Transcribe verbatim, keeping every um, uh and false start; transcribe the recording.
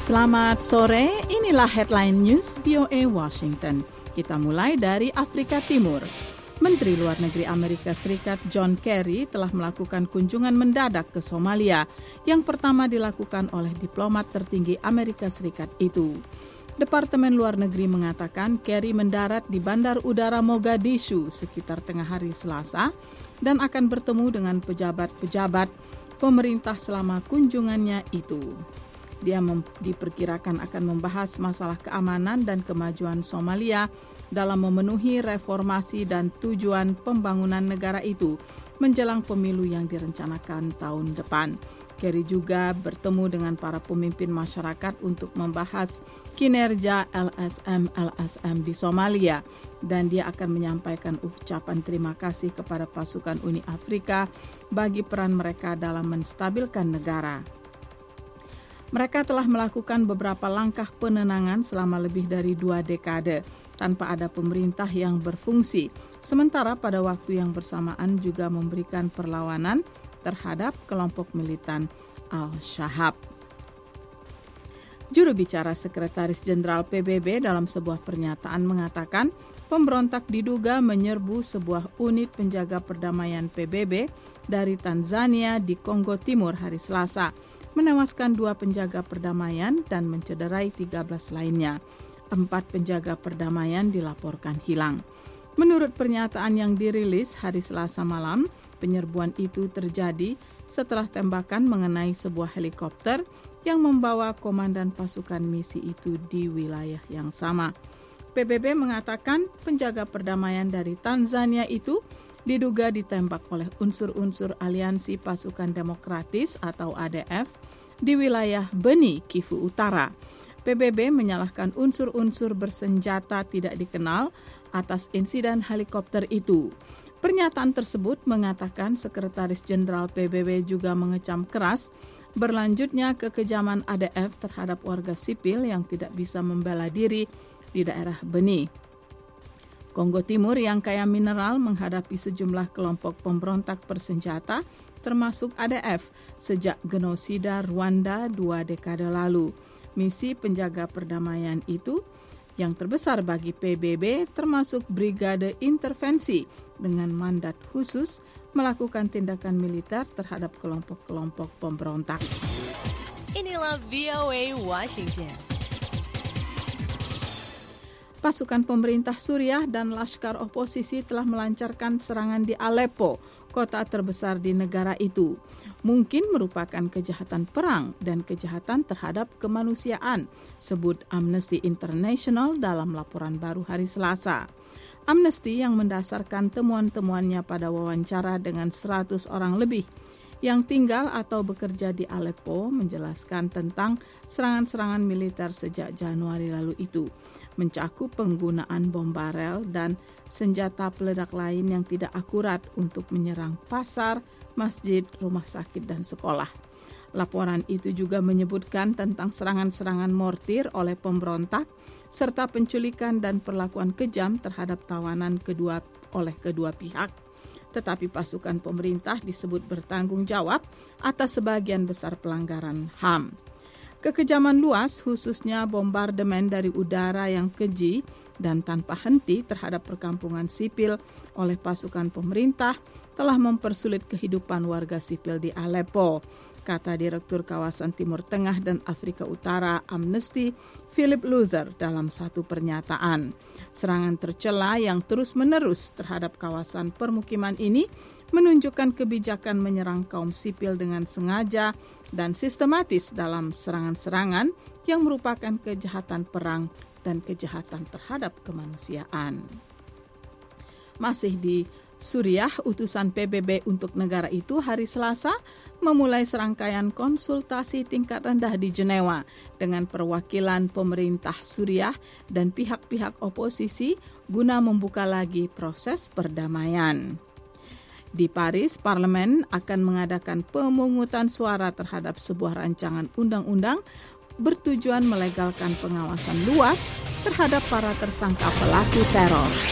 Selamat sore, inilah headline news V O A Washington. Kita mulai dari Afrika Timur. Menteri Luar Negeri Amerika Serikat John Kerry telah melakukan kunjungan mendadak ke Somalia yang pertama dilakukan oleh diplomat tertinggi Amerika Serikat itu. Departemen Luar Negeri mengatakan Kerry mendarat di Bandar Udara Mogadishu sekitar tengah hari Selasa dan akan bertemu dengan pejabat-pejabat pemerintah selama kunjungannya itu. Dia mem- diperkirakan akan membahas masalah keamanan dan kemajuan Somalia dalam memenuhi reformasi dan tujuan pembangunan negara itu menjelang pemilu yang direncanakan tahun depan. Kerry juga bertemu dengan para pemimpin masyarakat untuk membahas kinerja L S M L S M di Somalia dan dia akan menyampaikan ucapan terima kasih kepada pasukan Uni Afrika bagi peran mereka dalam menstabilkan negara. Mereka telah melakukan beberapa langkah penenangan selama lebih dari dua dekade tanpa ada pemerintah yang berfungsi, sementara pada waktu yang bersamaan juga memberikan perlawanan terhadap kelompok militan Al-Shahab. Juru bicara Sekretaris Jenderal P B B dalam sebuah pernyataan mengatakan pemberontak diduga menyerbu sebuah unit penjaga perdamaian P B B dari Tanzania di Kongo Timur hari Selasa, menewaskan dua penjaga perdamaian dan mencederai tiga belas lainnya. Empat penjaga perdamaian dilaporkan hilang. Menurut pernyataan yang dirilis hari Selasa malam, penyerbuan itu terjadi setelah tembakan mengenai sebuah helikopter yang membawa komandan pasukan misi itu di wilayah yang sama. P B B mengatakan penjaga perdamaian dari Tanzania itu diduga ditembak oleh unsur-unsur aliansi pasukan demokratis atau A D F di wilayah Beni, Kivu Utara. P B B menyalahkan unsur-unsur bersenjata tidak dikenal atas insiden helikopter itu. Pernyataan tersebut mengatakan Sekretaris Jenderal P B B juga mengecam keras berlanjutnya kekejaman A D F terhadap warga sipil yang tidak bisa membela diri di daerah Beni. Kongo Timur yang kaya mineral menghadapi sejumlah kelompok pemberontak bersenjata termasuk A D F sejak genosida Rwanda dua dekade lalu. Misi penjaga perdamaian itu yang terbesar bagi P B B termasuk Brigade Intervensi dengan mandat khusus melakukan tindakan militer terhadap kelompok-kelompok pemberontak. Inilah V O A Washington. Pasukan pemerintah Suriah dan laskar oposisi telah melancarkan serangan di Aleppo, kota terbesar di negara itu. Mungkin merupakan kejahatan perang dan kejahatan terhadap kemanusiaan, sebut Amnesty International dalam laporan baru hari Selasa. Amnesty yang mendasarkan temuan-temuannya pada wawancara dengan seratus orang lebih yang tinggal atau bekerja di Aleppo menjelaskan tentang serangan-serangan militer sejak Januari lalu itu, mencakup penggunaan bom barel dan senjata peledak lain yang tidak akurat untuk menyerang pasar, masjid, rumah sakit, dan sekolah. Laporan itu juga menyebutkan tentang serangan-serangan mortir oleh pemberontak serta penculikan dan perlakuan kejam terhadap tawanan kedua oleh kedua pihak. Tetapi pasukan pemerintah disebut bertanggung jawab atas sebagian besar pelanggaran H A M. Kekejaman luas, khususnya bombardemen dari udara yang keji dan tanpa henti terhadap perkampungan sipil oleh pasukan pemerintah, telah mempersulit kehidupan warga sipil di Aleppo, kata Direktur Kawasan Timur Tengah dan Afrika Utara Amnesty, Philip Loser dalam satu pernyataan. Serangan tercela yang terus-menerus terhadap kawasan permukiman ini menunjukkan kebijakan menyerang kaum sipil dengan sengaja dan sistematis dalam serangan-serangan yang merupakan kejahatan perang dan kejahatan terhadap kemanusiaan. Masih di Suriah, utusan P B B untuk negara itu hari Selasa memulai serangkaian konsultasi tingkat rendah di Jenewa dengan perwakilan pemerintah Suriah dan pihak-pihak oposisi guna membuka lagi proses perdamaian. Di Paris, parlemen akan mengadakan pemungutan suara terhadap sebuah rancangan undang-undang bertujuan melegalkan pengawasan luas terhadap para tersangka pelaku teror.